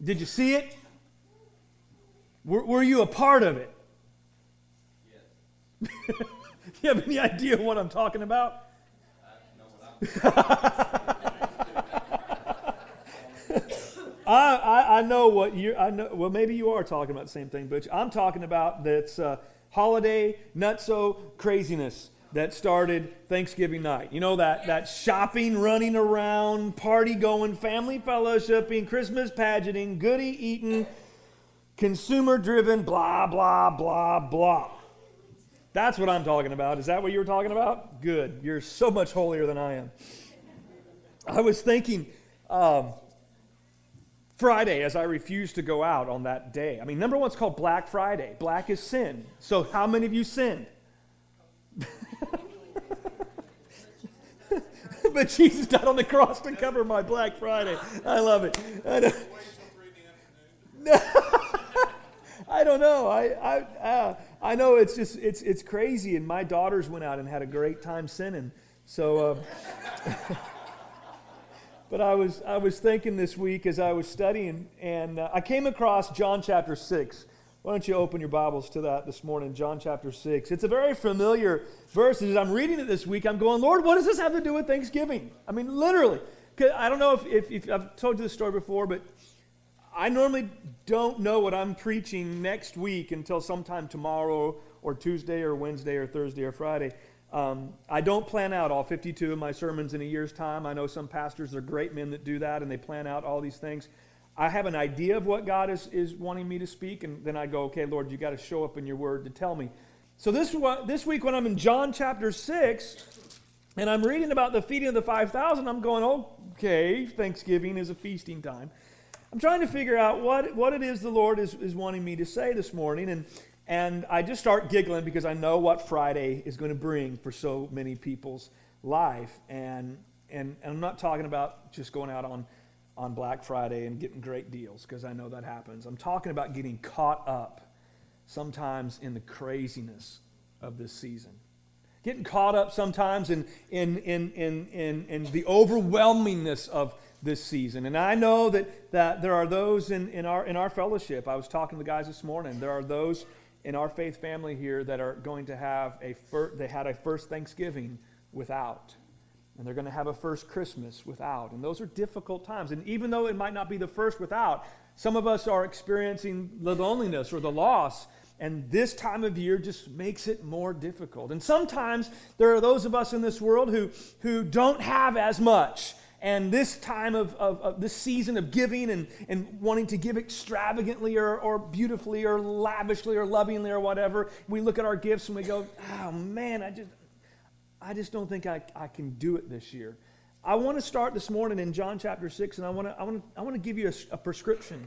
Did you see it? Were you a part of it? Yes. You have any idea what I'm talking about? I know what you. I know. Well, maybe you are talking about the same thing, but I'm talking about that's holiday nutso craziness that started Thanksgiving night. You know that shopping, running around, party going, family fellowshipping, Christmas pageanting, goodie eating, consumer driven, blah blah blah blah. That's what I'm talking about. Is that what you were talking about? Good. You're so much holier than I am. I was thinking Friday as I refused to go out on that day. I mean, number one, it's called Black Friday. Black is sin. So how many of you sinned? But Jesus died on the cross to cover my Black Friday. I love it. I don't know. I know it's just it's crazy. And my daughters went out and had a great time sinning. So, but I was thinking this week as I was studying, and I came across John chapter 6. Why don't you open your Bibles to that this morning, John chapter 6. It's a very familiar verse. As I'm reading it this week, I'm going, Lord, what does this have to do with Thanksgiving? I mean, literally. I don't know if I've told you this story before, but I normally don't know what I'm preaching next week until sometime tomorrow or Tuesday or Wednesday or Thursday or Friday. I don't plan out all 52 of my sermons in a year's time. I know some pastors are great men that do that, and they plan out all these things. I have an idea of what God is wanting me to speak, and then I go, okay, Lord, you got to show up in your word to tell me. So this week when I'm in John chapter 6, and I'm reading about the feeding of the 5,000, I'm going, okay, Thanksgiving is a feasting time. I'm trying to figure out what it is the Lord is wanting me to say this morning, and I just start giggling because I know what Friday is going to bring for so many people's life, and I'm not talking about just going out on Black Friday and getting great deals, because I know that happens. I'm talking about getting caught up sometimes in the craziness of this season. Getting caught up sometimes in the overwhelmingness of this season. And I know that there are those in our fellowship. I was talking to the guys this morning. There are those in our faith family here that are going to have they had a first Thanksgiving without. And they're going to have a first Christmas without. And those are difficult times. And even though it might not be the first without, some of us are experiencing the loneliness or the loss. And this time of year just makes it more difficult. And sometimes there are those of us in this world who don't have as much. And this time of this season of giving and wanting to give extravagantly or beautifully or lavishly or lovingly or whatever, we look at our gifts and we go, oh man, I just don't think I can do it this year. I want to start this morning in John chapter 6, and I want to give you a prescription.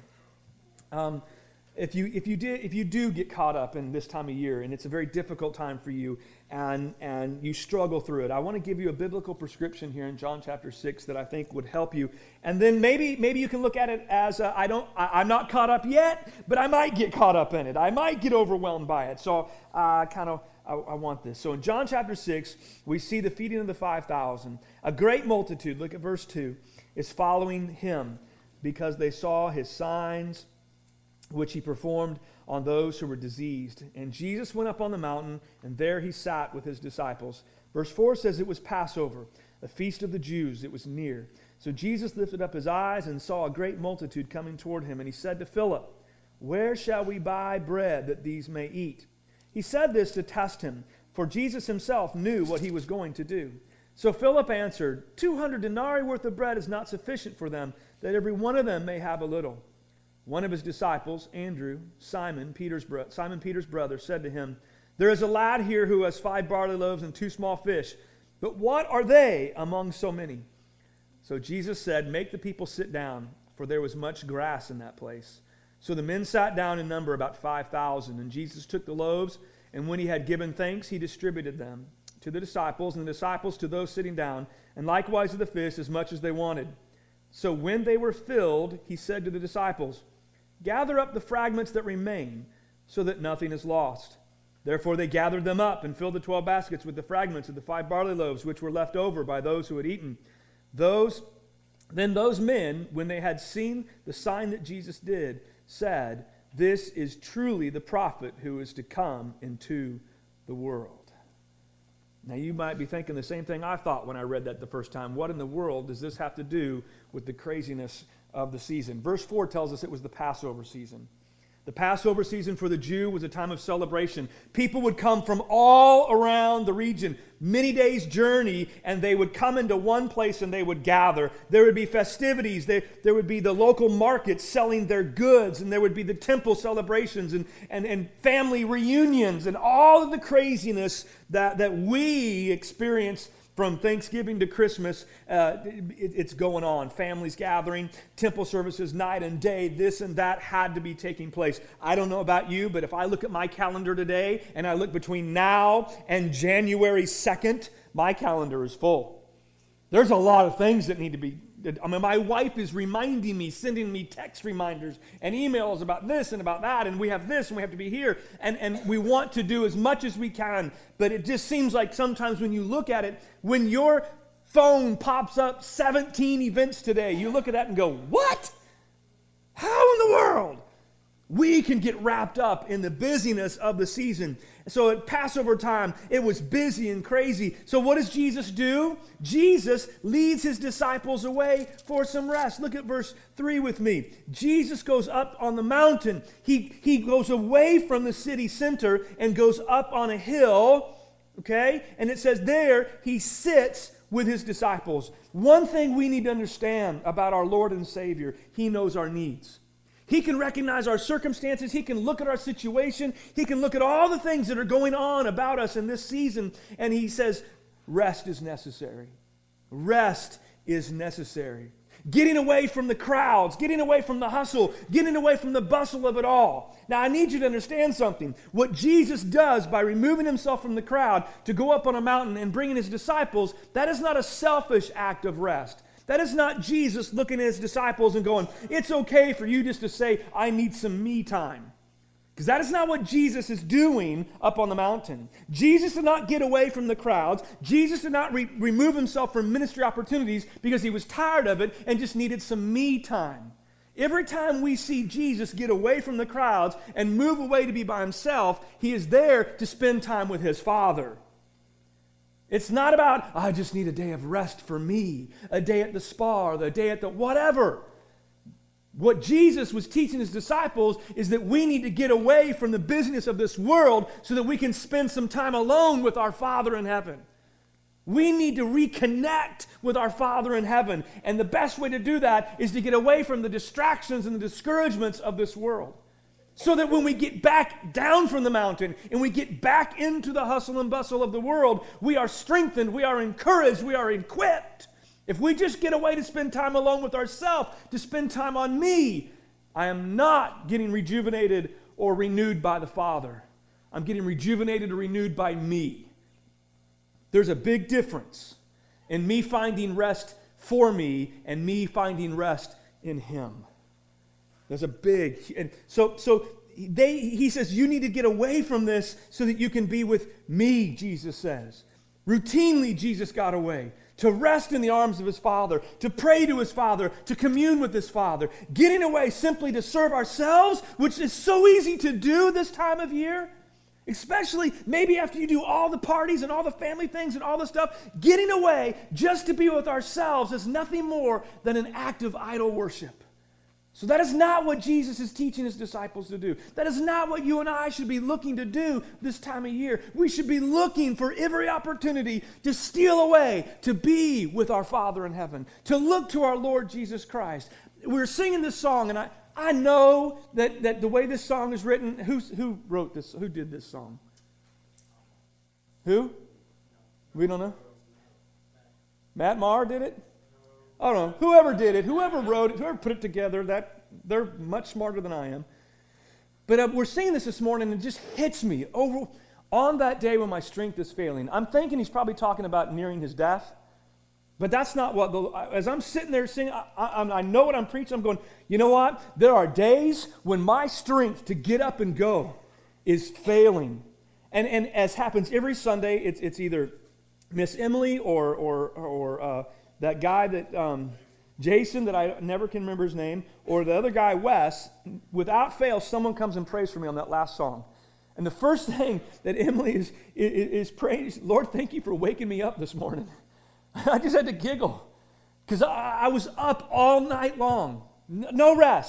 If you do get caught up in this time of year, and it's a very difficult time for you, and you struggle through it, I want to give you a biblical prescription here in John chapter 6 that I think would help you. And then maybe you can look at it as I'm not caught up yet, but I might get caught up in it. I might get overwhelmed by it. So I want this. So in John chapter 6, we see the feeding of the 5,000. A great multitude, look at verse 2, is following him because they saw his signs, which he performed on those who were diseased. And Jesus went up on the mountain, and there he sat with his disciples. Verse 4 says it was Passover, a feast of the Jews. It was near. So Jesus lifted up his eyes and saw a great multitude coming toward him. And he said to Philip, "Where shall we buy bread that these may eat?" He said this to test him, for Jesus himself knew what he was going to do. So Philip answered, 200 denarii worth of bread is not sufficient for them, that every one of them may have a little. One of his disciples, Andrew, Simon Peter's brother, said to him, "There is a lad here who has 5 barley loaves and 2 small fish, but what are they among so many?" So Jesus said, "Make the people sit down, for there was much grass in that place." So the men sat down in number about 5,000, and Jesus took the loaves, and when he had given thanks, he distributed them to the disciples, and the disciples to those sitting down, and likewise to the fish as much as they wanted. So when they were filled, he said to the disciples, "Gather up the fragments that remain, so that nothing is lost." Therefore they gathered them up and filled the 12 baskets with the fragments of the 5 barley loaves which were left over by those who had eaten. Those Then those men, when they had seen the sign that Jesus did, said, "This is truly the prophet who is to come into the world." Now you might be thinking the same thing I thought when I read that the first time. What in the world does this have to do with the craziness of the season? Verse 4 tells us it was the Passover season. The Passover season for the Jew was a time of celebration. People would come from all around the region, many days' journey, and they would come into one place and they would gather. There would be festivities. There would be the local markets selling their goods, and there would be the temple celebrations and family reunions and all of the craziness that we experience from Thanksgiving to Christmas. It's going on. Families gathering, temple services night and day, this and that had to be taking place. I don't know about you, but if I look at my calendar today and I look between now and January 2nd, my calendar is full. There's a lot of things that need to be. I mean, my wife is reminding me, sending me text reminders and emails about this and about that, and we have this and we have to be here, and we want to do as much as we can, but it just seems like sometimes when you look at it, when your phone pops up 17 events today, you look at that and go, what? How in the world? We can get wrapped up in the busyness of the season. So at Passover time, it was busy and crazy. So what does Jesus do? Jesus leads his disciples away for some rest. Look at verse 3 with me. Jesus goes up on the mountain. He goes away from the city center and goes up on a hill, okay? And it says there, he sits with his disciples. One thing we need to understand about our Lord and Savior, he knows our needs. He can recognize our circumstances. He can look at our situation. He can look at all the things that are going on about us in this season. And he says, rest is necessary. Rest is necessary. Getting away from the crowds, getting away from the hustle, getting away from the bustle of it all. Now, I need you to understand something. What Jesus does by removing himself from the crowd to go up on a mountain and bringing his disciples, that is not a selfish act of rest. That is not Jesus looking at his disciples and going, it's okay for you just to say, I need some me time. Because that is not what Jesus is doing up on the mountain. Jesus did not get away from the crowds. Jesus did not remove himself from ministry opportunities because he was tired of it and just needed some me time. Every time we see Jesus get away from the crowds and move away to be by himself, he is there to spend time with his Father. It's not about, I just need a day of rest for me, a day at the spa, or a day at the whatever. What Jesus was teaching his disciples is that we need to get away from the business of this world so that we can spend some time alone with our Father in heaven. We need to reconnect with our Father in heaven. And the best way to do that is to get away from the distractions and the discouragements of this world. So that when we get back down from the mountain and we get back into the hustle and bustle of the world, we are strengthened, we are encouraged, we are equipped. If we just get away to spend time alone with ourselves, to spend time on me, I am not getting rejuvenated or renewed by the Father. I'm getting rejuvenated or renewed by me. There's a big difference in me finding rest for me and me finding rest in him. There's a big, and he says, you need to get away from this so that you can be with me, Jesus says. Routinely, Jesus got away to rest in the arms of his Father, to pray to his Father, to commune with his Father. Getting away simply to serve ourselves, which is so easy to do this time of year, especially maybe after you do all the parties and all the family things and all the stuff. Getting away just to be with ourselves is nothing more than an act of idol worship. So that is not what Jesus is teaching his disciples to do. That is not what you and I should be looking to do this time of year. We should be looking for every opportunity to steal away, to be with our Father in heaven, to look to our Lord Jesus Christ. We're singing this song, and I know that the way this song is written, who wrote this? Who did this song? Who? We don't know. Matt Maher did it? I don't know. Whoever did it, whoever wrote it, whoever put it together, they're much smarter than I am. But we're singing this morning, and it just hits me over on that day when my strength is failing. I'm thinking he's probably talking about nearing his death. But that's not what, as I'm sitting there singing, I know what I'm preaching. I'm going, you know what? There are days when my strength to get up and go is failing. And as happens every Sunday, it's either Miss Emily or that guy that Jason, that I never can remember his name, or the other guy, Wes, without fail, someone comes and prays for me on that last song. And the first thing that Emily is praying is, Lord, thank you for waking me up this morning. I just had to giggle because I was up all night long. No rest,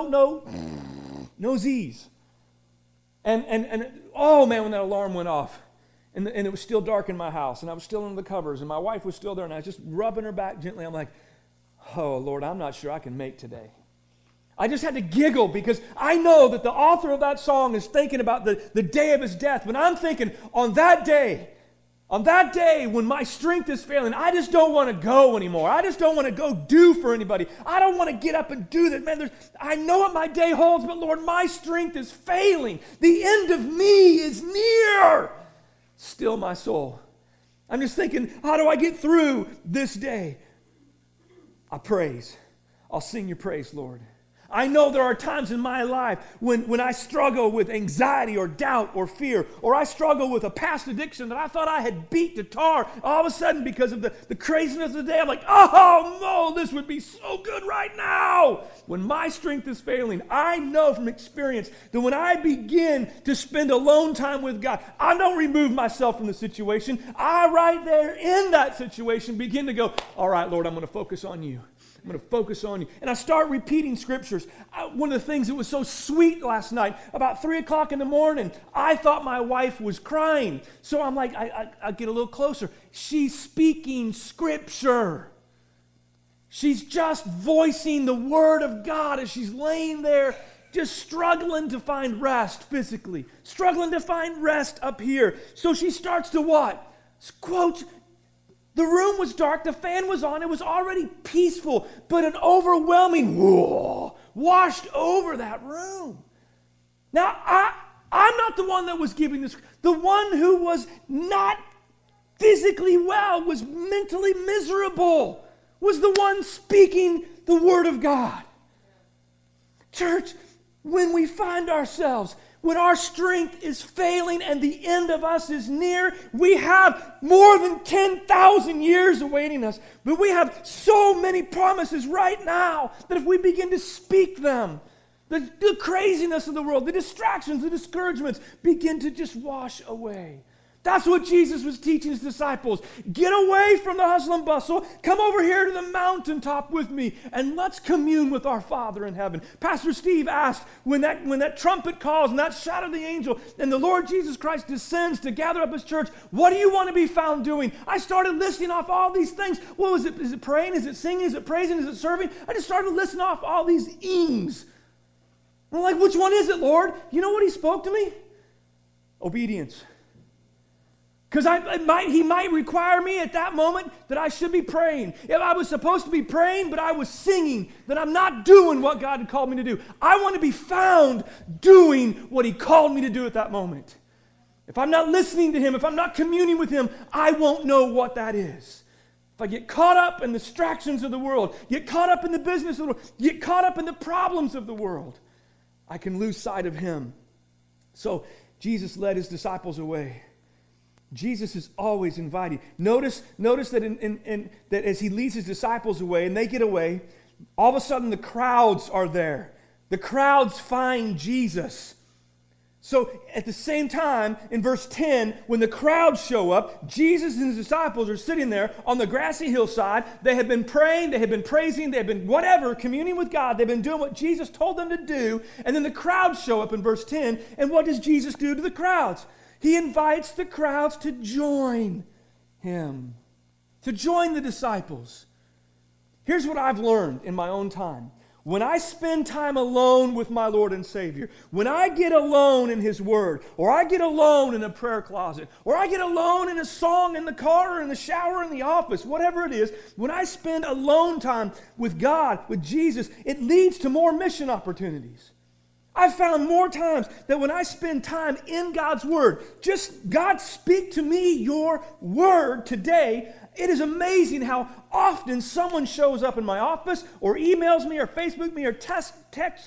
no Z's. And oh man, when that alarm went off, and it was still dark in my house, and I was still under the covers, and my wife was still there, and I was just rubbing her back gently. I'm like, oh Lord, I'm not sure I can make today. I just had to giggle because I know that the author of that song is thinking about the day of his death. But I'm thinking, on that day when my strength is failing, I just don't want to go anymore. I just don't want to go do for anybody. I don't want to get up and do that. Man, I know what my day holds, but Lord, my strength is failing. The end of me is near. Still my soul. I'm just thinking, how do I get through this day? I praise. I'll sing your praise, Lord. I know there are times in my life when I struggle with anxiety or doubt or fear, or I struggle with a past addiction that I thought I had beat to tar. All of a sudden, because of the craziness of the day, I'm like, oh no, this would be so good right now. When my strength is failing, I know from experience that when I begin to spend alone time with God, I don't remove myself from the situation. I, right there in that situation, begin to go, all right, Lord, I'm going to focus on you. I'm going to focus on you. And I start repeating scriptures. One of the things that was so sweet last night, about 3 o'clock in the morning, I thought my wife was crying. So I'm like, I get a little closer. She's speaking scripture. She's just voicing the word of God as she's laying there, just struggling to find rest physically, struggling to find rest up here. So she starts to what? Quote, the room was dark, the fan was on, it was already peaceful, but an overwhelming whoa washed over that room. Now, I'm not the one that was giving this. The one who was not physically well, was mentally miserable, was the one speaking the word of God. Church, when we find ourselves, when our strength is failing and the end of us is near, we have more than 10,000 years awaiting us. But we have so many promises right now that if we begin to speak them, the craziness of the world, the distractions, the discouragements begin to just wash away. That's what Jesus was teaching his disciples. Get away from the hustle and bustle. Come over here to the mountaintop with me and let's commune with our Father in heaven. Pastor Steve asked when that trumpet calls and that shout of the angel and the Lord Jesus Christ descends to gather up his church, what do you want to be found doing? I started listing off all these things. What was it? Is it praying? Is it singing? Is it praising? Is it serving? I just started listing off all these ings. I'm like, which one is it, Lord? You know what he spoke to me? Obedience. Because he might require me at that moment that I should be praying. If I was supposed to be praying, but I was singing, then I'm not doing what God had called me to do. I want to be found doing what he called me to do at that moment. If I'm not listening to him, if I'm not communing with him, I won't know what that is. If I get caught up in the distractions of the world, get caught up in the business of the world, get caught up in the problems of the world, I can lose sight of him. So Jesus led his disciples away. Jesus is always inviting. Notice that that as he leads his disciples away and they get away, all of a sudden the crowds are there. The crowds find Jesus. So at the same time, in verse 10, when the crowds show up, Jesus and his disciples are sitting there on the grassy hillside. They have been praying, they have been praising, they have been whatever, communing with God. They've been doing what Jesus told them to do. And then the crowds show up in verse 10. And what does Jesus do to the crowds? He invites the crowds to join him, to join the disciples. Here's what I've learned in my own time. When I spend time alone with my Lord and Savior, when I get alone in his word, or I get alone in a prayer closet, or I get alone in a song in the car or in the shower in the office, whatever it is, when I spend alone time with God, with Jesus, it leads to more mission opportunities. I've found more times that when I spend time in God's Word, just God, speak to me your Word today. It is amazing how often someone shows up in my office or emails me or Facebook me or texts,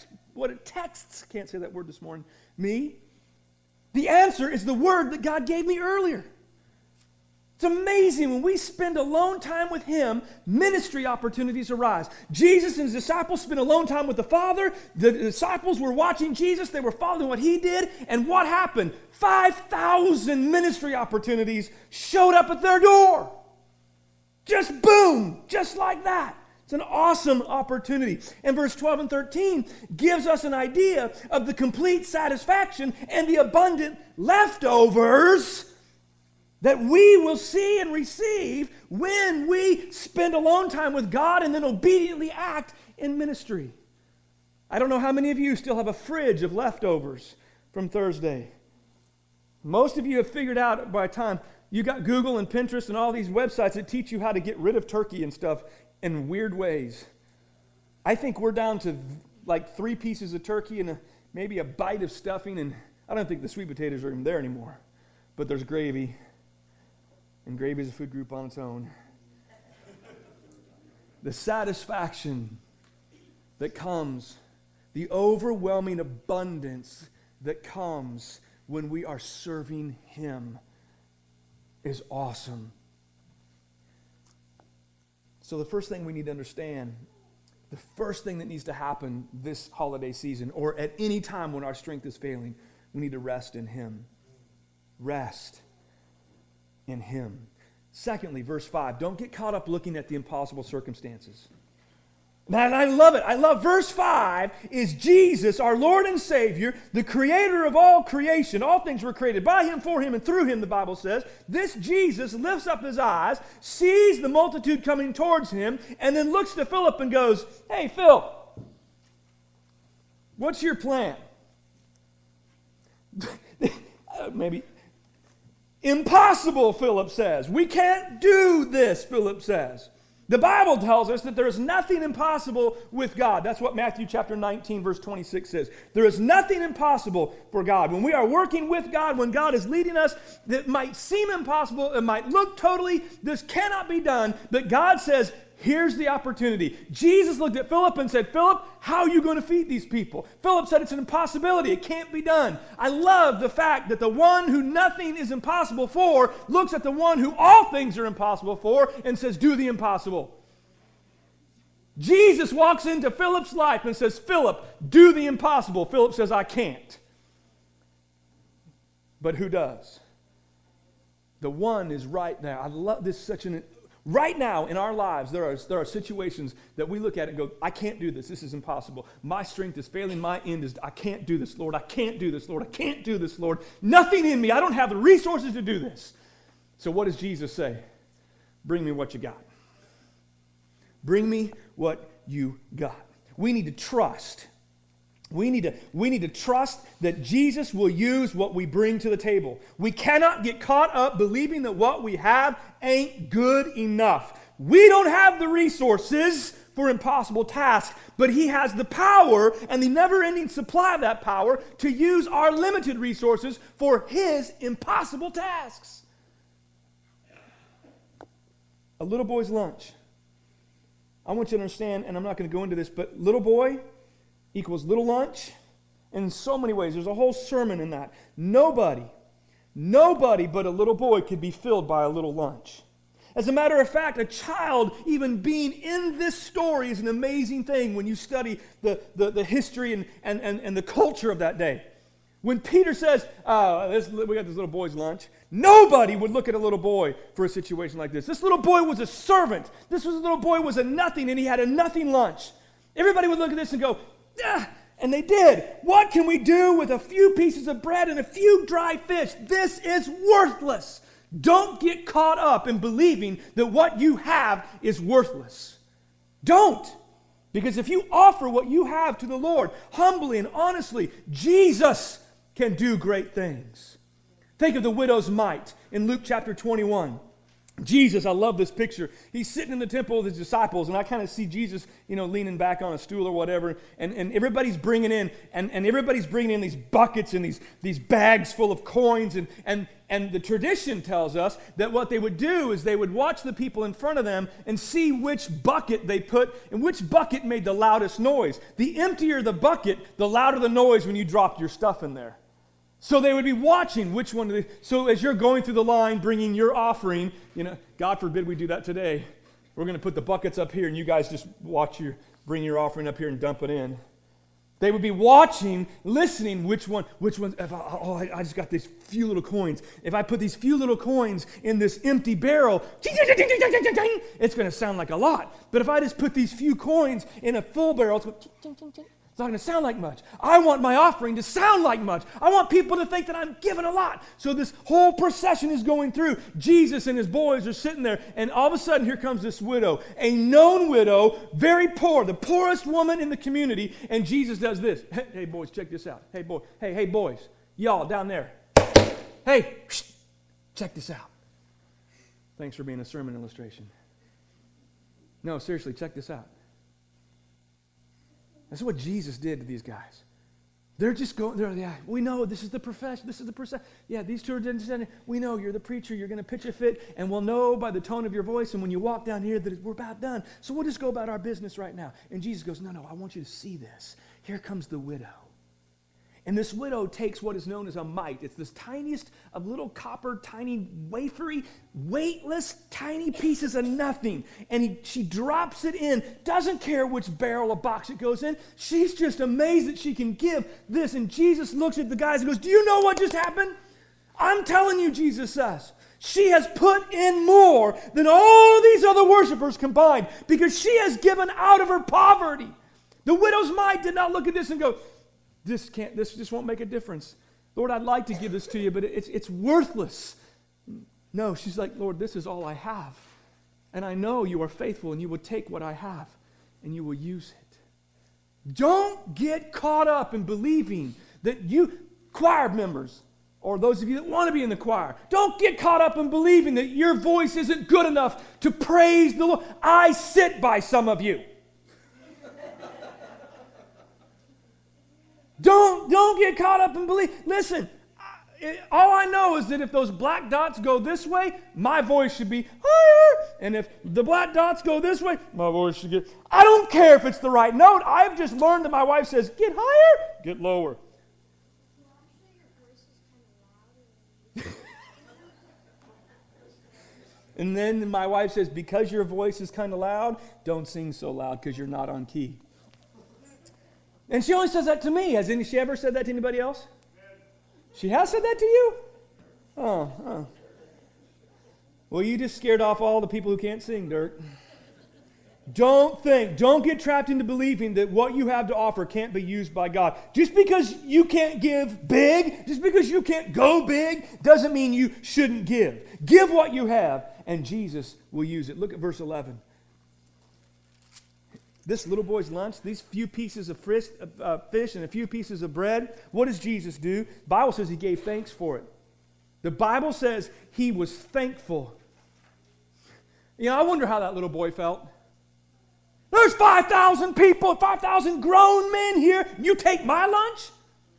can't say that word this morning, me. The answer is the Word that God gave me earlier. It's amazing when we spend alone time with Him, ministry opportunities arise. Jesus and His disciples spent alone time with the Father. The disciples were watching Jesus. They were following what He did. And what happened? 5,000 ministry opportunities showed up at their door. Just boom, just like that. It's an awesome opportunity. And verse 12 and 13 gives us an idea of the complete satisfaction and the abundant leftovers that we will see and receive when we spend alone time with God and then obediently act in ministry. I don't know how many of you still have a fridge of leftovers from Thursday. Most of you have figured out by the time you got Google and Pinterest and all these websites that teach you how to get rid of turkey and stuff in weird ways. I think we're down to like 3 pieces of turkey and maybe a bite of stuffing, and I don't think the sweet potatoes are even there anymore. But there's gravy. And gravy is a food group on its own. The satisfaction that comes, the overwhelming abundance that comes when we are serving Him is awesome. So the first thing we need to understand, the first thing that needs to happen this holiday season or at any time when our strength is failing, we need to rest in Him. Rest in Him. Secondly, verse 5, don't get caught up looking at the impossible circumstances. And I love it. I love verse 5 is Jesus, our Lord and Savior, the creator of all creation. All things were created by Him, for Him, and through Him, the Bible says. This Jesus lifts up His eyes, sees the multitude coming towards Him, and then looks to Philip and goes, "Hey, Phil, what's your plan?" Maybe. "Impossible," Philip says. "We can't do this," Philip says. The Bible tells us that there is nothing impossible with God. That's what Matthew chapter 19, verse 26 says. There is nothing impossible for God. When we are working with God, when God is leading us, that might seem impossible, it might look totally, this cannot be done, but God says, here's the opportunity. Jesus looked at Philip and said, "Philip, how are you going to feed these people?" Philip said, "It's an impossibility. It can't be done." I love the fact that the one who nothing is impossible for looks at the one who all things are impossible for and says, "Do the impossible." Jesus walks into Philip's life and says, "Philip, do the impossible." Philip says, "I can't." But who does? The one is right there. I love this right now in our lives, there are situations that we look at and go, "I can't do this. This is impossible. My strength is failing. My end is, I can't do this, Lord. I can't do this, Lord. I can't do this, Lord. Nothing in me. I don't have the resources to do this." So what does Jesus say? Bring me what you got. Bring me what you got. We need to trust. We need to trust that Jesus will use what we bring to the table. We cannot get caught up believing that what we have ain't good enough. We don't have the resources for impossible tasks, but He has the power and the never-ending supply of that power to use our limited resources for His impossible tasks. A little boy's lunch. I want you to understand, and I'm not going to go into this, but little boy equals little lunch in so many ways. There's a whole sermon in that. Nobody but a little boy could be filled by a little lunch. As a matter of fact, a child even being in this story is an amazing thing when you study the history and the culture of that day. When Peter says, we got this little boy's lunch, nobody would look at a little boy for a situation like this. This little boy was a servant. Little boy was a nothing, and he had a nothing lunch. Everybody would look at this and go, "Ah," and they did. "What can we do with a few pieces of bread and a few dry fish? This is worthless." Don't get caught up in believing that what you have is worthless. Don't. Because if you offer what you have to the Lord humbly and honestly, Jesus can do great things. Think of the widow's mite in Luke chapter 21. Jesus, I love this picture. He's sitting in the temple with His disciples, and I kind of see Jesus, leaning back on a stool or whatever, and everybody's bringing in, and everybody's bringing in these buckets and these bags full of coins, and the tradition tells us that what they would do is they would watch the people in front of them and see which bucket they put, and which bucket made the loudest noise. The emptier the bucket, the louder the noise when you dropped your stuff in there. So they would be watching which one. So as you're going through the line, bringing your offering, God forbid we do that today. We're going to put the buckets up here, and you guys just bring your offering up here and dump it in. They would be watching, listening, which one. I just got these few little coins. If I put these few little coins in this empty barrel, it's going to sound like a lot. But if I just put these few coins in a full barrel, it's not going to sound like much. I want my offering to sound like much. I want people to think that I'm giving a lot. So this whole procession is going through. Jesus and his boys are sitting there, and all of a sudden here comes this widow, a known widow, very poor, the poorest woman in the community, and Jesus does this. Hey boys, check this out. Hey boys, y'all down there. Hey, check this out. Thanks for being a sermon illustration. No, seriously, check this out. That's what Jesus did to these guys. They're just going, we know this is the profession, Yeah, these two are descending. We know you're the preacher, you're going to pitch a fit, and we'll know by the tone of your voice and when you walk down here that we're about done. So we'll just go about our business right now. And Jesus goes, no, I want you to see this. Here comes the widow. And this widow takes what is known as a mite. It's this tiniest of little copper, tiny, wafery, weightless, tiny pieces of nothing. And she drops it in, doesn't care which barrel or box it goes in. She's just amazed that she can give this. And Jesus looks at the guys and goes, do you know what just happened? I'm telling you, Jesus says. She has put in more than all these other worshipers combined because she has given out of her poverty. The widow's mite did not look at this and go, this just won't make a difference. Lord, I'd like to give this to you, but it's worthless. No, she's like, Lord, this is all I have. And I know you are faithful and you will take what I have and you will use it. Don't get caught up in believing that choir members, or those of you that want to be in the choir, don't get caught up in believing that your voice isn't good enough to praise the Lord. I sit by some of you. Don't get caught up in belief. Listen, all I know is that if those black dots go this way, my voice should be higher. And if the black dots go this way, my voice should get... I don't care if it's the right note. I've just learned that my wife says, get higher, get lower. And then my wife says, because your voice is kind of loud, don't sing so loud because you're not on key. And she only says that to me. Has she ever said that to anybody else? She has said that to you? Oh. Well, you just scared off all the people who can't sing, Dirk. Don't get trapped into believing that what you have to offer can't be used by God. Just because you can't give big, just because you can't go big, doesn't mean you shouldn't give. Give what you have, and Jesus will use it. Look at verse 11. This little boy's lunch, these few pieces of fish and a few pieces of bread, what does Jesus do? The Bible says he gave thanks for it. The Bible says he was thankful. I wonder how that little boy felt. There's 5,000 people, 5,000 grown men here. You take my lunch?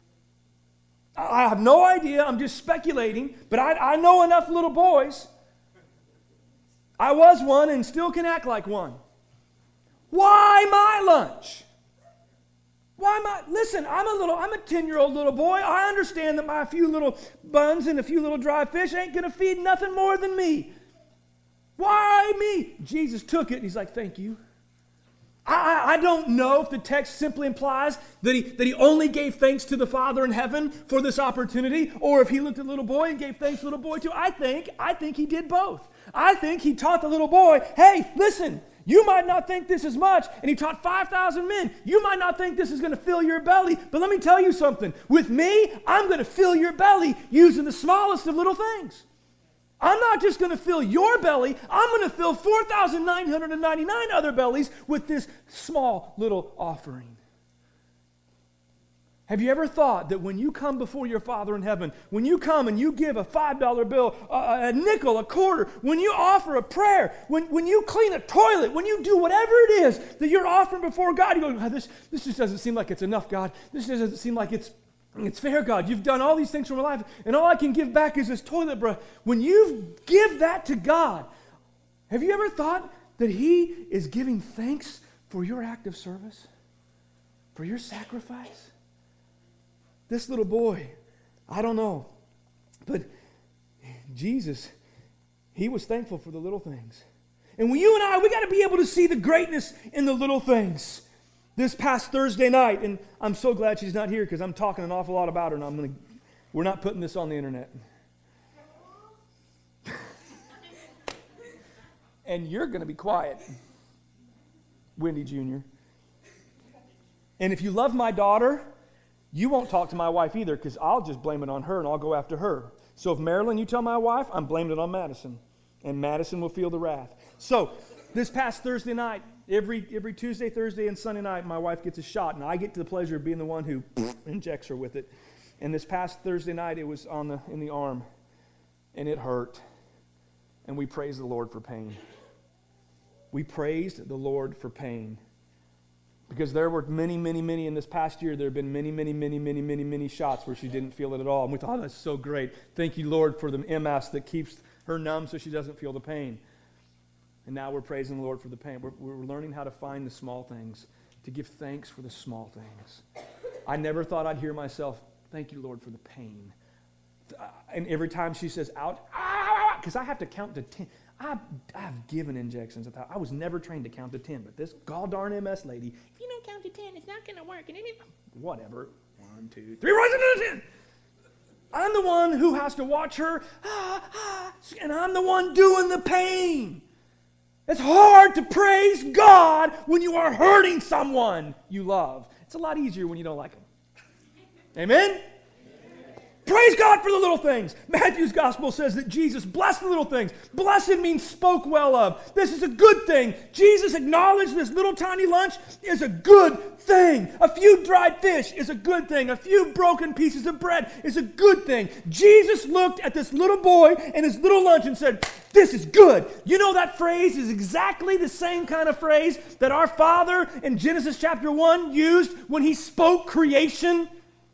I have no idea. I'm just speculating. But I know enough little boys. I was one and still can act like one. Why my lunch? Listen, I'm a 10-year-old little boy. I understand that my few little buns and a few little dry fish ain't going to feed nothing more than me. Why me? Jesus took it and he's like, thank you. I don't know if the text simply implies that he only gave thanks to the Father in heaven for this opportunity, or if he looked at the little boy and gave thanks to the little boy too. I think he did both. I think he taught the little boy, hey, listen, you might not think this is much, and he taught 5,000 men. You might not think this is going to fill your belly, but let me tell you something. With me, I'm going to fill your belly using the smallest of little things. I'm not just going to fill your belly. I'm going to fill 4,999 other bellies with this small little offering. Have you ever thought that when you come before your Father in heaven, when you come and you give a $5 bill, a nickel, a quarter, when you offer a prayer, when you clean a toilet, when you do whatever it is that you're offering before God, you go, this just doesn't seem like it's enough, God. This doesn't seem like it's fair, God. You've done all these things for my life, and all I can give back is this toilet brush. When you give that to God, have you ever thought that He is giving thanks for your act of service? For your sacrifice? This little boy, I don't know. But Jesus, he was thankful for the little things. And when you and I, we got to be able to see the greatness in the little things. This past Thursday night, and I'm so glad she's not here because I'm talking an awful lot about her, and we're not putting this on the internet. And you're going to be quiet, Wendy Jr. And if you love my daughter, you won't talk to my wife either because I'll just blame it on her and I'll go after her. So if Marilyn, you tell my wife, I'm blaming it on Madison. And Madison will feel the wrath. So this past Thursday night, every Tuesday, Thursday, and Sunday night, my wife gets a shot, and I get the pleasure of being the one who injects her with it. And this past Thursday night, it was in the arm, and it hurt. And we praised the Lord for pain. We praised the Lord for pain. Because there were many in this past year, there have been many shots where she didn't feel it at all. And we thought, oh, that's so great. Thank you, Lord, for the MS that keeps her numb so she doesn't feel the pain. And now we're praising the Lord for the pain. We're learning how to find the small things, to give thanks for the small things. I never thought I'd hear myself, thank you, Lord, for the pain. And every time she says, out, because I have to count to 10. I've given injections. I was never trained to count to 10, but this gall-darn MS lady, if you don't count to 10, it's not going to work. And whatever. 1, 2, 3, rise into 10. I'm the one who has to watch her, and I'm the one doing the pain. It's hard to praise God when you are hurting someone you love. It's a lot easier when you don't like them. Amen? Praise God for the little things. Matthew's gospel says that Jesus blessed the little things. Blessed means spoke well of. This is a good thing. Jesus acknowledged this little tiny lunch is a good thing. A few dried fish is a good thing. A few broken pieces of bread is a good thing. Jesus looked at this little boy and his little lunch and said, this is good. You know that phrase is exactly the same kind of phrase that our Father in Genesis chapter 1 used when he spoke creation.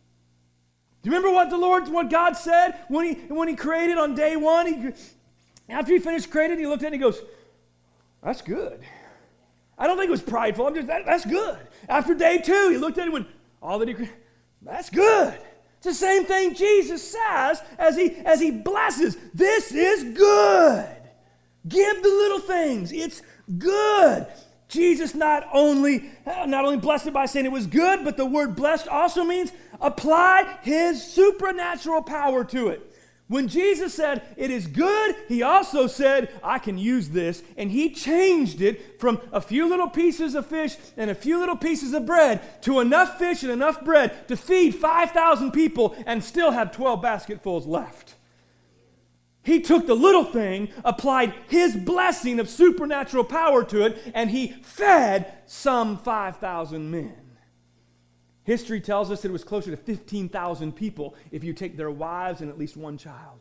Do you remember what God said when he created on day one? After he finished creating, he looked at it and he goes, that's good. I don't think it was prideful. That's good. After day 2, he looked at it and went, all that he created, that's good. It's the same thing Jesus says as he blesses. This is good. Give the little things. It's good. Jesus not only blessed it by saying it was good, but the word blessed also means apply his supernatural power to it. When Jesus said it is good, he also said, I can use this. And he changed it from a few little pieces of fish and a few little pieces of bread to enough fish and enough bread to feed 5,000 people and still have 12 basketfuls left. He took the little thing, applied his blessing of supernatural power to it, and he fed some 5,000 men. History tells us that it was closer to 15,000 people if you take their wives and at least one child.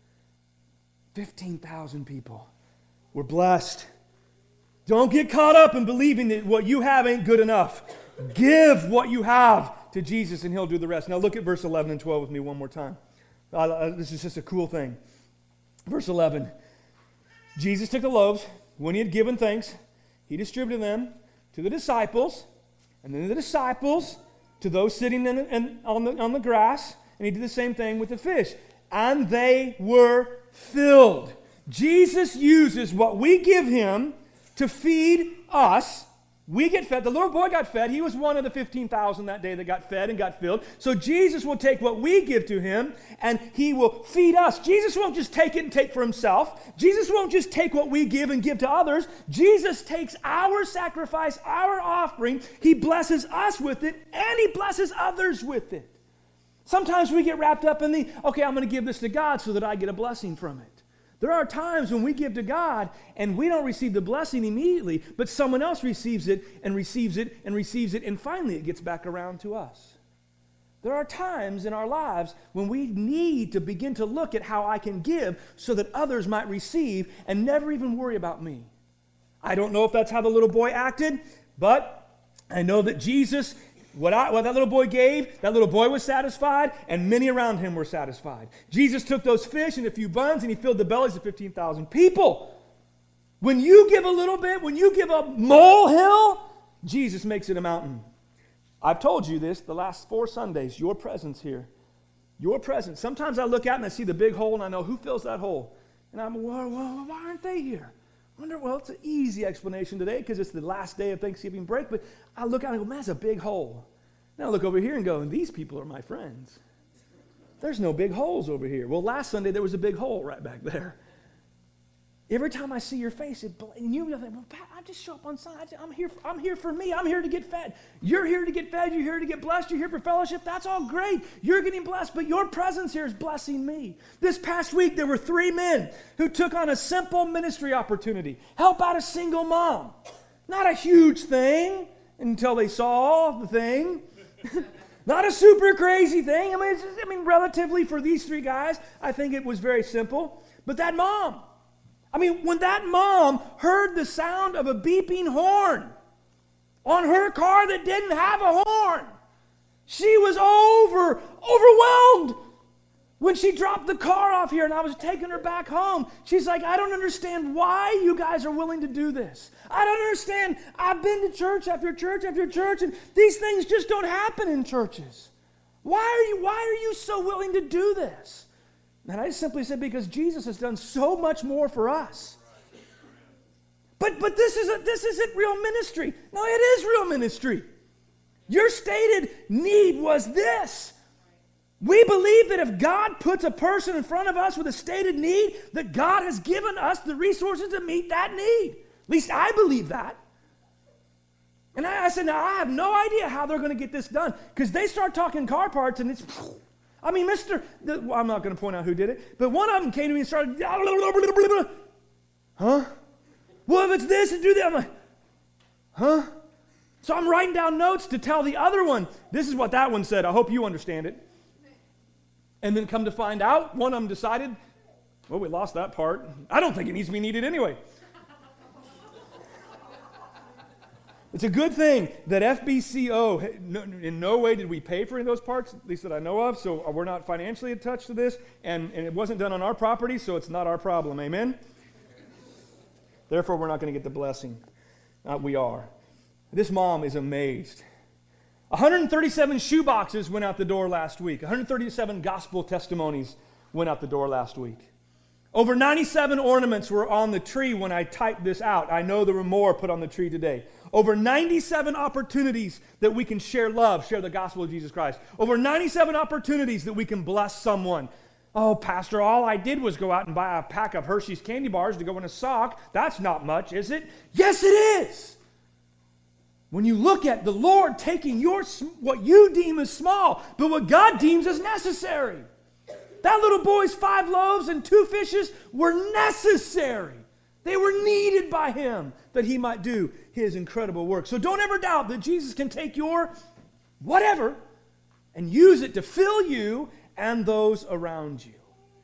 15,000 people were blessed. Don't get caught up in believing that what you have ain't good enough. Give what you have to Jesus and he'll do the rest. Now look at verse 11 and 12 with me one more time. This is just a cool thing. Verse 11, Jesus took the loaves. When he had given thanks, he distributed them to the disciples, and then the disciples to those sitting on the grass, and he did the same thing with the fish. And they were filled. Jesus uses what we give him to feed us. We get fed. The little boy got fed. He was one of the 15,000 that day that got fed and got filled. So Jesus will take what we give to him and he will feed us. Jesus won't just take it and take for himself. Jesus won't just take what we give and give to others. Jesus takes our sacrifice, our offering. He blesses us with it and he blesses others with it. Sometimes we get wrapped up in okay, I'm going to give this to God so that I get a blessing from it. There are times when we give to God and we don't receive the blessing immediately, but someone else receives it and receives it and receives it, and finally it gets back around to us. There are times in our lives when we need to begin to look at how I can give so that others might receive and never even worry about me. I don't know if that's how the little boy acted, but I know that Jesus, what that little boy gave, that little boy was satisfied, and many around him were satisfied. Jesus took those fish and a few buns, and he filled the bellies of 15,000 people. When you give a little bit, when you give a molehill, Jesus makes it a mountain. I've told you this the last 4 Sundays, your presence here Your presence. Sometimes I look out and I see the big hole and I know who fills that hole. And I'm, well, why aren't they here? I wonder, well, it's an easy explanation today because it's the last day of Thanksgiving break, but I look out and I go, man, that's a big hole. Now I look over here and go, and these people are my friends. There's no big holes over here. Well, last Sunday there was a big hole right back there. Every time I see your face, and you think, well, Pat, I just show up on Sunday. I'm here for me. I'm here to get fed. You're here to get fed. You're here to get blessed. You're here for fellowship. That's all great. You're getting blessed, but your presence here is blessing me. This past week, there were 3 men who took on a simple ministry opportunity. Help out a single mom. Not a huge thing until they saw the thing. Not a super crazy thing. I mean, relatively for these 3 guys, I think it was very simple. But that mom, when that mom heard the sound of a beeping horn on her car that didn't have a horn, she was overwhelmed. When she dropped the car off here and I was taking her back home, she's like, I don't understand why you guys are willing to do this. I don't understand. I've been to church after church after church, and these things just don't happen in churches. Why are you so willing to do this? And I simply said, because Jesus has done so much more for us. But this isn't real ministry. No, it is real ministry. Your stated need was this. We believe that if God puts a person in front of us with a stated need, that God has given us the resources to meet that need. At least I believe that. And I said, now I have no idea how they're going to get this done. Because they start talking car parts and it's... I'm not going to point out who did it, but one of them came to me and started, huh? Well, if it's this and do that, I'm like, huh? So I'm writing down notes to tell the other one, this is what that one said. I hope you understand it. And then come to find out, one of them decided, well, we lost that part. I don't think it needs to be needed anyway. It's a good thing that FBCO, in no way did we pay for any of those parts, at least that I know of, so we're not financially attached to this, and it wasn't done on our property, so it's not our problem, amen? Therefore, we're not going to get the blessing. We are. This mom is amazed. 137 shoe boxes went out the door last week. 137 gospel testimonies went out the door last week. Over 97 ornaments were on the tree when I typed this out. I know there were more put on the tree today. Over 97 opportunities that we can share love, share the gospel of Jesus Christ. Over 97 opportunities that we can bless someone. Oh, Pastor, all I did was go out and buy a pack of Hershey's candy bars to go in a sock. That's not much, is it? Yes, it is. When you look at the Lord taking what you deem as small, but what God deems as necessary. That little boy's 5 loaves and 2 fishes were necessary. They were needed by him that he might do his incredible work. So don't ever doubt that Jesus can take your whatever and use it to fill you and those around you.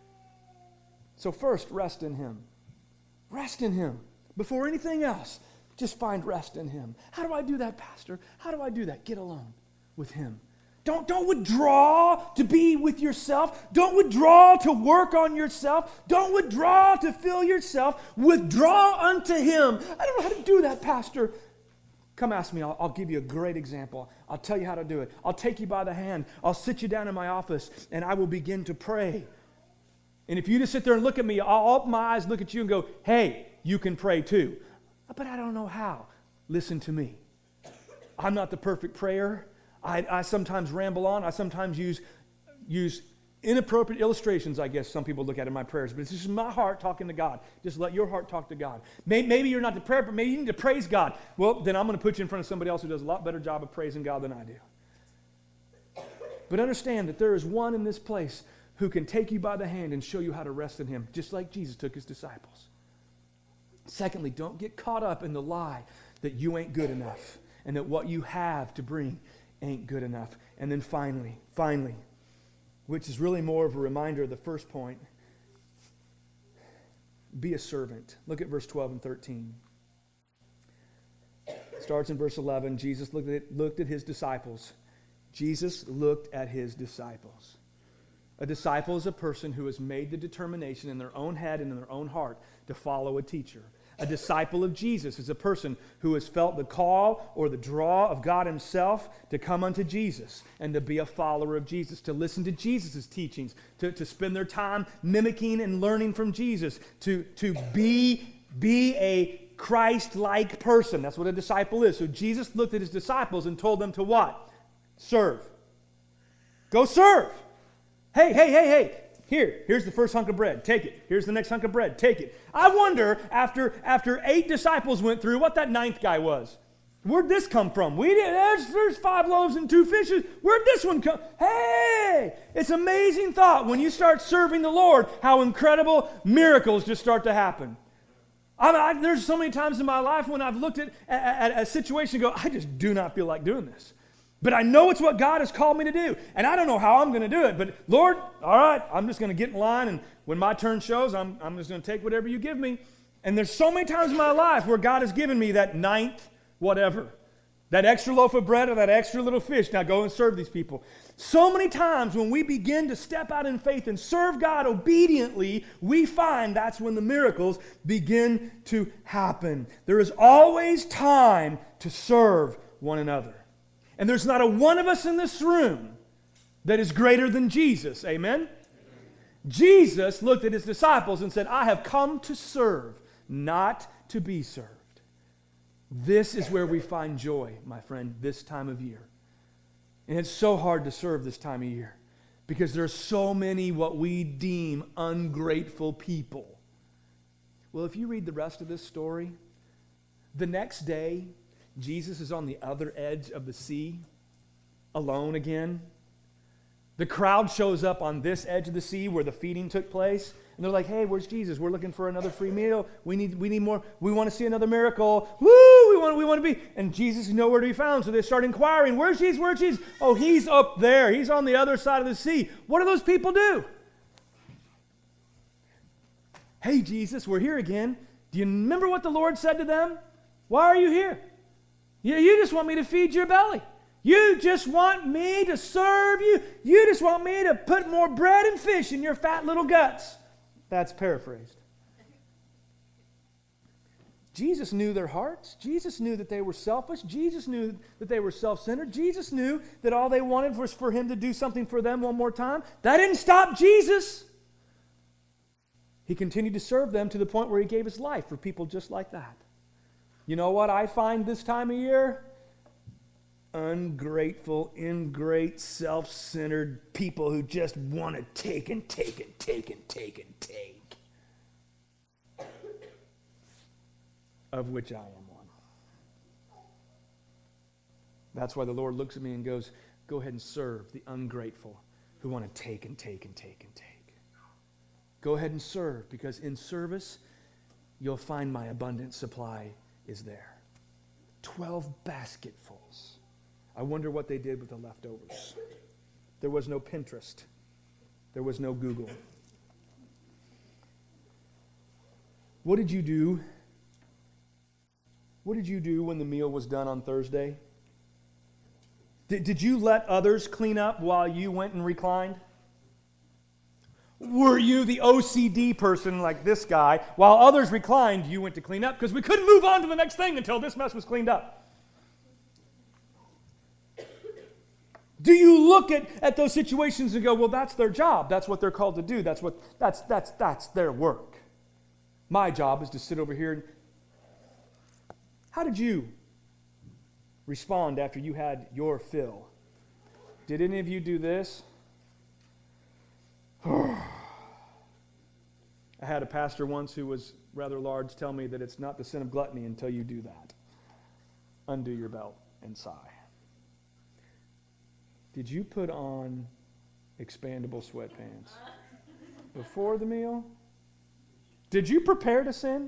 So first, rest in him. Rest in him. Before anything else, just find rest in him. How do I do that, Pastor? How do I do that? Get alone with him. Don't withdraw to be with yourself. Don't withdraw to work on yourself. Don't withdraw to fill yourself. Withdraw unto him. I don't know how to do that, Pastor. Come ask me. I'll give you a great example. I'll tell you how to do it. I'll take you by the hand. I'll sit you down in my office, and I will begin to pray. And if you just sit there and look at me, I'll open my eyes, look at you, and go, hey, you can pray too. But I don't know how. Listen to me. I'm not the perfect prayer. I sometimes ramble on. I sometimes use inappropriate illustrations, I guess some people look at in my prayers. But it's just my heart talking to God. Just let your heart talk to God. Maybe you're not the prayer, but maybe you need to praise God. Well, then I'm going to put you in front of somebody else who does a lot better job of praising God than I do. But understand that there is one in this place who can take you by the hand and show you how to rest in him, just like Jesus took his disciples. Secondly, don't get caught up in the lie that you ain't good enough and that what you have to bring ain't good enough. And then finally, which is really more of a reminder of the first point, be a servant. Look at verse 12 and 13. It starts in verse 11. Jesus looked at his disciples. Jesus looked at his disciples. A disciple is a person who has made the determination in their own head and in their own heart to follow a teacher. A disciple of Jesus is a person who has felt the call or the draw of God himself to come unto Jesus and to be a follower of Jesus, to listen to Jesus' teachings, to spend their time mimicking and learning from Jesus, to be a Christ-like person. That's what a disciple is. So Jesus looked at his disciples and told them to what? Serve. Go serve. Hey. Here's the first hunk of bread. Take it. Here's the next hunk of bread. Take it. I wonder, after 8 disciples went through, what that 9th guy was. Where'd this come from? There's 5 loaves and 2 fishes. Where'd this one come? Hey! It's an amazing thought when you start serving the Lord, how incredible miracles just start to happen. There's so many times in my life when I've looked at a situation and go, I just do not feel like doing this. But I know it's what God has called me to do. And I don't know how I'm going to do it. But Lord, all right, I'm just going to get in line. And when my turn shows, I'm just going to take whatever you give me. And there's so many times in my life where God has given me that 9th whatever. That extra loaf of bread or that extra little fish. Now go and serve these people. So many times when we begin to step out in faith and serve God obediently, we find that's when the miracles begin to happen. There is always time to serve one another. And there's not a one of us in this room that is greater than Jesus. Amen? Amen? Jesus looked at his disciples and said, I have come to serve, not to be served. This is where we find joy, my friend, this time of year. And it's so hard to serve this time of year because there are so many what we deem ungrateful people. Well, if you read the rest of this story, the next day, Jesus is on the other edge of the sea, alone again. The crowd shows up on this edge of the sea where the feeding took place. And they're like, hey, where's Jesus? We're looking for another free meal. We need more. We want to see another miracle. Woo! We want to be. And Jesus is nowhere to be found. So they start inquiring, where's Jesus? Where's Jesus? Oh, he's up there. He's on the other side of the sea. What do those people do? Hey, Jesus, we're here again. Do you remember what the Lord said to them? Why are you here? You just want me to feed your belly. You just want me to serve you. You just want me to put more bread and fish in your fat little guts. That's paraphrased. Jesus knew their hearts. Jesus knew that they were selfish. Jesus knew that they were self-centered. Jesus knew that all they wanted was for him to do something for them one more time. That didn't stop Jesus. He continued to serve them to the point where he gave his life for people just like that. You know what I find this time of year? Ungrateful, ingrate, self-centered people who just want to take and take and take and take and take. Of which I am one. That's why the Lord looks at me and goes, go ahead and serve the ungrateful who want to take and take and take and take. Go ahead and serve, because in service, you'll find my abundant supply is there. 12 basketfuls. I wonder what they did with the leftovers. There was no Pinterest. There was no Google. What did you do? What did you do when the meal was done on Thursday? Did you let others clean up while you went and reclined? Were you the OCD person like this guy? While others reclined, you went to clean up because we couldn't move on to the next thing until this mess was cleaned up. Do you look at those situations and go, well, that's their job. That's what they're called to do. That's their work. My job is to sit over here. And how did you respond after you had your fill? Did any of you do this? I had a pastor once who was rather large tell me that it's not the sin of gluttony until you do that. Undo your belt and sigh. Did you put on expandable sweatpants before the meal? Did you prepare to sin?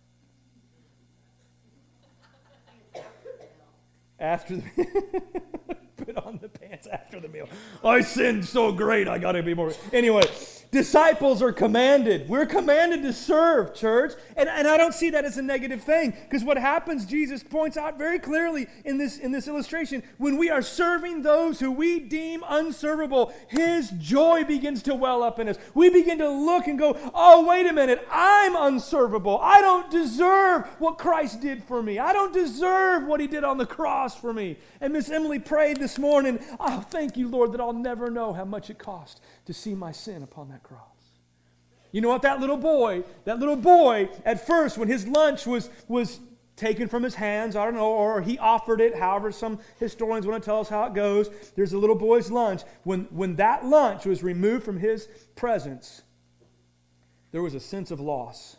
After the put on the pants after the meal. I sinned so great, I got to be more. Anyway, Disciples are commanded. We're commanded to serve, church. And I don't see that as a negative thing, because what happens, Jesus points out very clearly in this illustration, when we are serving those who we deem unservable, His joy begins to well up in us. We begin to look and go, oh, wait a minute, I'm unservable. I don't deserve what Christ did for me. I don't deserve what He did on the cross for me. And Miss Emily prayed this morning, oh, thank you, Lord, that I'll never know how much it cost to see my sin upon that cross. You know what? That little boy, at first, when his lunch was taken from his hands, I don't know, or he offered it, however some historians want to tell us how it goes. There's a little boy's lunch. When that lunch was removed from his presence, there was a sense of loss.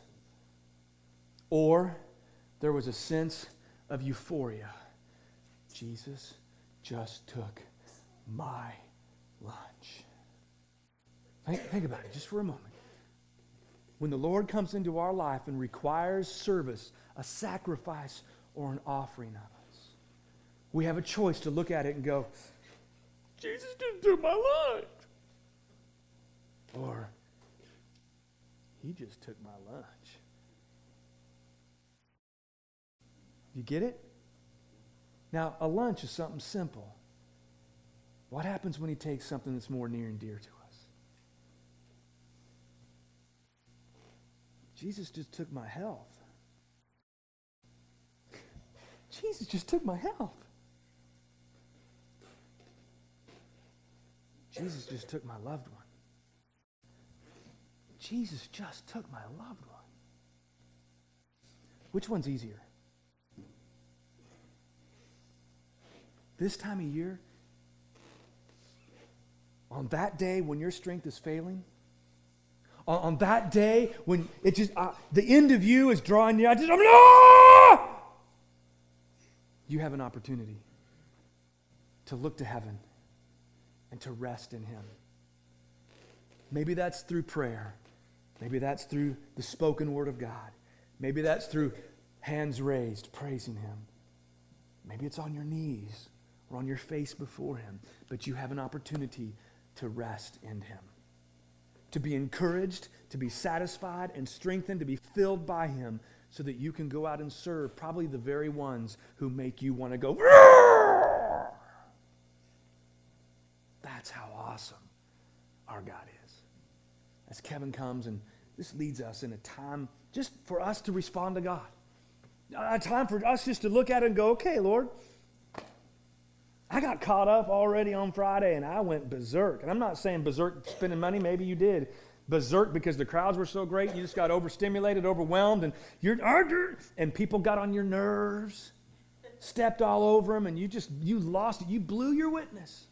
Or there was a sense of euphoria. Jesus just took my lunch. Think about it just for a moment. When the Lord comes into our life and requires service, a sacrifice, or an offering of us, we have a choice to look at it and go, Jesus just took my lunch. Or, He just took my lunch. You get it? Now, a lunch is something simple. What happens when He takes something that's more near and dear to us? Jesus just took my health. Jesus just took my health. Jesus just took my loved one. Jesus just took my loved one. Which one's easier? This time of year, on that day when your strength is failing, on that day when it just the end of you is drawing near, you have an opportunity to look to heaven and to rest in Him. Maybe that's through prayer. Maybe that's through the spoken word of God. Maybe that's through hands raised, praising Him. Maybe it's on your knees or on your face before Him. But you have an opportunity to rest in Him. To be encouraged, to be satisfied and strengthened, to be filled by Him so that you can go out and serve probably the very ones who make you want to go, roar! That's how awesome our God is. As Kevin comes, and this leads us in a time just for us to respond to God. A time for us just to look at it and go, okay, Lord, I got caught up already on Friday and I went berserk. And I'm not saying berserk spending money, maybe you did. Berserk because the crowds were so great, you just got overstimulated, overwhelmed, and people got on your nerves, stepped all over them, and you lost it. You blew your witness.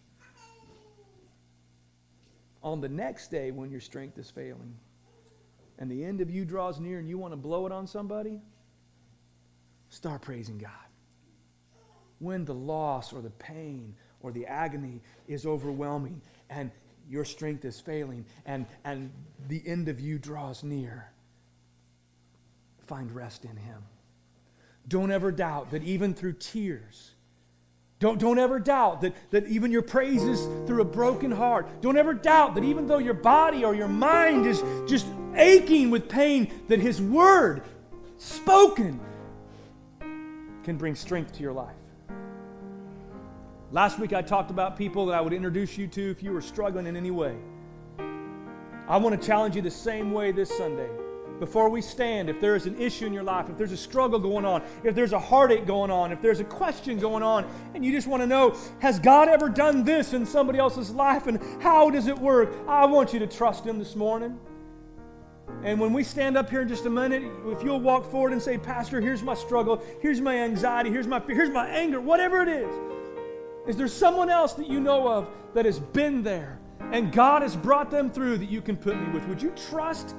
On the next day when your strength is failing and the end of you draws near and you want to blow it on somebody, start praising God. When the loss or the pain or the agony is overwhelming and your strength is failing and the end of you draws near, find rest in Him. Don't ever doubt that even through tears, don't ever doubt that even your praises through a broken heart, don't ever doubt that even though your body or your mind is just aching with pain, that His Word spoken can bring strength to your life. Last week I talked about people that I would introduce you to if you were struggling in any way. I want to challenge you the same way this Sunday. Before we stand, if there is an issue in your life, if there's a struggle going on, if there's a heartache going on, if there's a question going on, and you just want to know, has God ever done this in somebody else's life, and how does it work? I want you to trust Him this morning. And when we stand up here in just a minute, if you'll walk forward and say, Pastor, here's my struggle, here's my anxiety, here's my fear, here's my anger, whatever it is there someone else that you know of that has been there and God has brought them through that you can put me with? Would you trust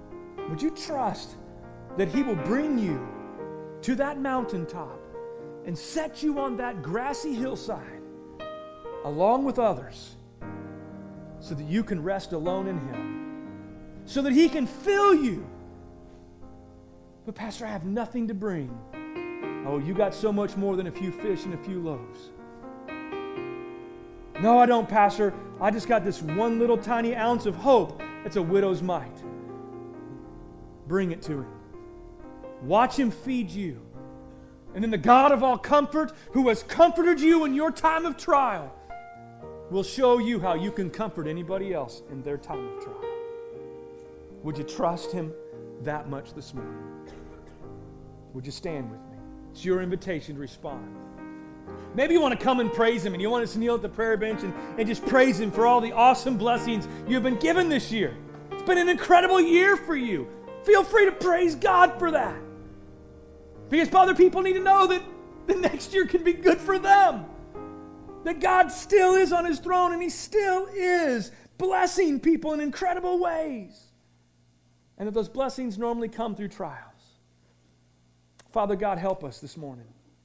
that He will bring you to that mountaintop and set you on that grassy hillside along with others so that you can rest alone in Him, so that He can fill you? But Pastor, I have nothing to bring. Oh, you got so much more than a few fish and a few loaves. No, I don't, Pastor. I just got this one little tiny ounce of hope. It's a widow's mite. Bring it to Him. Watch Him feed you. And then the God of all comfort, who has comforted you in your time of trial, will show you how you can comfort anybody else in their time of trial. Would you trust Him that much this morning? Would you stand with me? It's your invitation to respond. Maybe you want to come and praise Him, and you want us to kneel at the prayer bench and just praise Him for all the awesome blessings you've been given this year. It's been an incredible year for you. Feel free to praise God for that. Because other people need to know that the next year can be good for them. That God still is on His throne, and He still is blessing people in incredible ways. And that those blessings normally come through trials. Father God, help us this morning.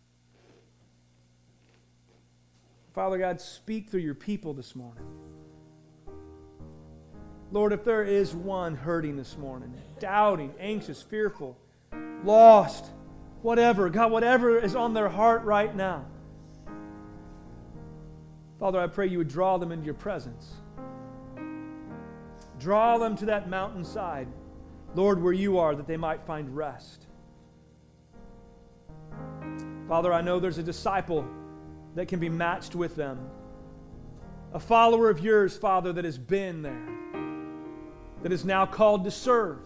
Father God, speak through your people this morning. Lord, if there is one hurting this morning, doubting, anxious, fearful, lost, whatever, God, whatever is on their heart right now, Father, I pray you would draw them into your presence. Draw them to that mountainside, Lord, where you are, that they might find rest. Father, I know there's a disciple that can be matched with them. A follower of yours, Father, that has been there, that is now called to serve.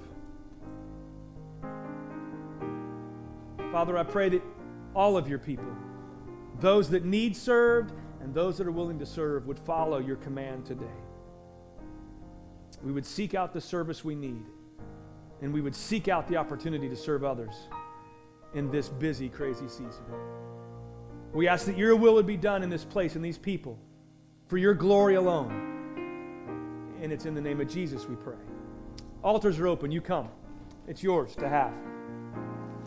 Father, I pray that all of your people, those that need served and those that are willing to serve, would follow your command today. We would seek out the service we need, and we would seek out the opportunity to serve others in this busy, crazy season. We ask that your will would be done in this place and these people for your glory alone. And it's in the name of Jesus we pray. Altars are open. You come. It's yours to have.